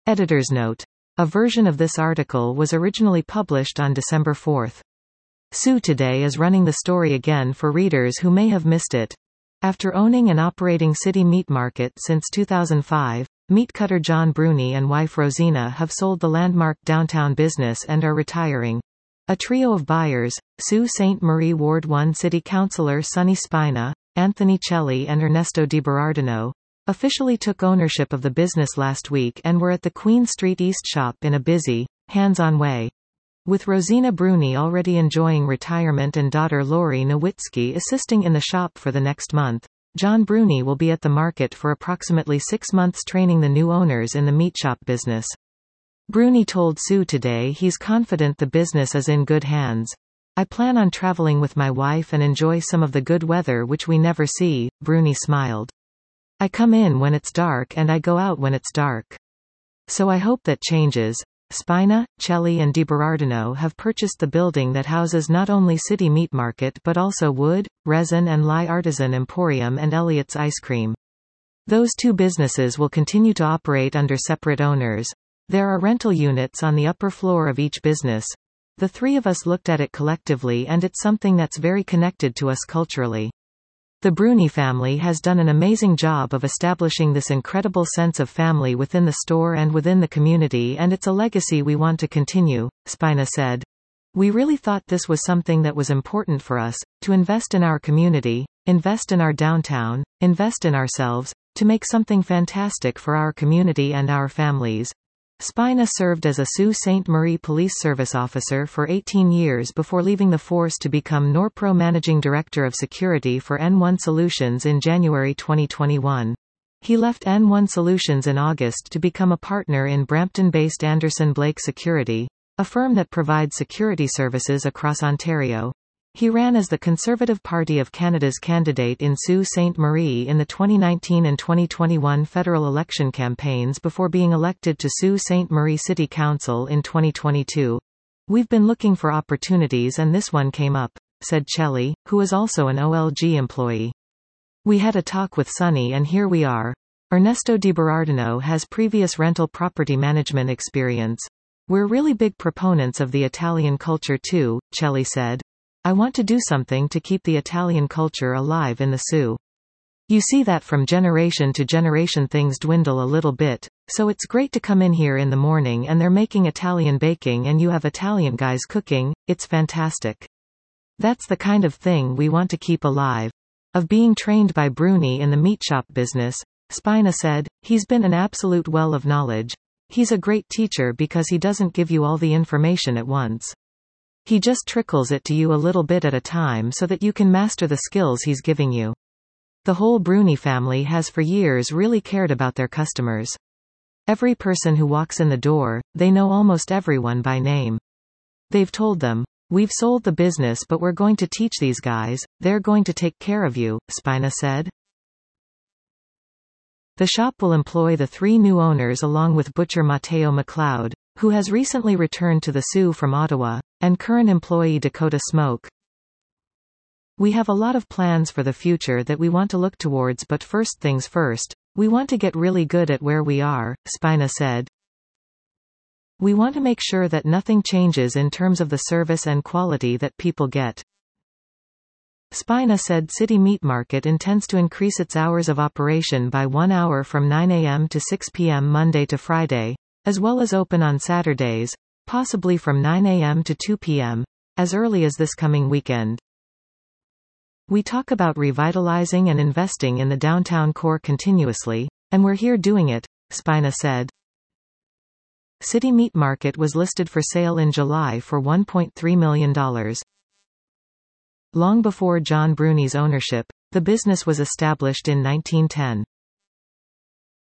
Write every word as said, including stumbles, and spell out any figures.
Editor's note. A version of this article was originally published on December fourth. Sue Today is running the story again for readers who may have missed it. After owning and operating City Meat Market since two thousand five, meat cutter John Bruni and wife Rosina have sold the landmark downtown business and are retiring. A trio of buyers, Sault Ste. Marie Ward one City Councillor Sonny Spina, Anthony Celli and Ernesto DiBerardino, officially took ownership of the business last week and were at the Queen Street East shop in a busy, hands-on way. With Rosina Bruni already enjoying retirement and daughter Lori Nowitzki assisting in the shop for the next month, John Bruni will be at the market for approximately six months training the new owners in the meat shop business. Bruni told Sue Today he's confident the business is in good hands. I plan on traveling with my wife and enjoy some of the good weather which we never see, Bruni smiled. I come in when it's dark and I go out when it's dark. So I hope that changes. Spina, Celli and DiBerardino have purchased the building that houses not only City Meat Market but also Wood, Resin and Lye Artisan Emporium and Elliott's Ice Cream. Those two businesses will continue to operate under separate owners. There are rental units on the upper floor of each business. The three of us looked at it collectively and it's something that's very connected to us culturally. The Bruni family has done an amazing job of establishing this incredible sense of family within the store and within the community, and it's a legacy we want to continue, Spina said. We really thought this was something that was important for us, to invest in our community, invest in our downtown, invest in ourselves, to make something fantastic for our community and our families. Spina served as a Sault Ste. Marie Police Service officer for eighteen years before leaving the force to become Norpro Managing Director of Security for N one Solutions in January twenty twenty-one. He left N one Solutions in August to become a partner in Brampton-based Anderson Blake Security, a firm that provides security services across Ontario. He ran as the Conservative Party of Canada's candidate in Sault Ste. Marie in the twenty nineteen and twenty twenty-one federal election campaigns before being elected to Sault Ste. Marie City Council in twenty twenty-two. We've been looking for opportunities and this one came up, said Celli, who is also an O L G employee. We had a talk with Sonny and here we are. Ernesto DiBerardino has previous rental property management experience. We're really big proponents of the Italian culture too, Celli said. I want to do something to keep the Italian culture alive in the Soo. You see that from generation to generation things dwindle a little bit, so it's great to come in here in the morning and they're making Italian baking and you have Italian guys cooking, it's fantastic. That's the kind of thing we want to keep alive. Of being trained by Bruni in the meat shop business, Spina said, he's been an absolute well of knowledge. He's a great teacher because he doesn't give you all the information at once. He just trickles it to you a little bit at a time so that you can master the skills he's giving you. The whole Bruni family has for years really cared about their customers. Every person who walks in the door, they know almost everyone by name. They've told them, we've sold the business but we're going to teach these guys, they're going to take care of you, Spina said. The shop will employ the three new owners along with butcher Matteo McLeod, who has recently returned to the Soo from Ottawa, and current employee Dakota Smoke. We have a lot of plans for the future that we want to look towards, but first things first, we want to get really good at where we are, Spina said. We want to make sure that nothing changes in terms of the service and quality that people get. Spina said City Meat Market intends to increase its hours of operation by one hour from nine a m to six p m Monday to Friday, as well as open on Saturdays, possibly from nine a m to two p m, as early as this coming weekend. We talk about revitalizing and investing in the downtown core continuously, and we're here doing it, Spina said. City Meat Market was listed for sale in July for one point three million dollars. Long before John Bruni's ownership, the business was established in nineteen ten.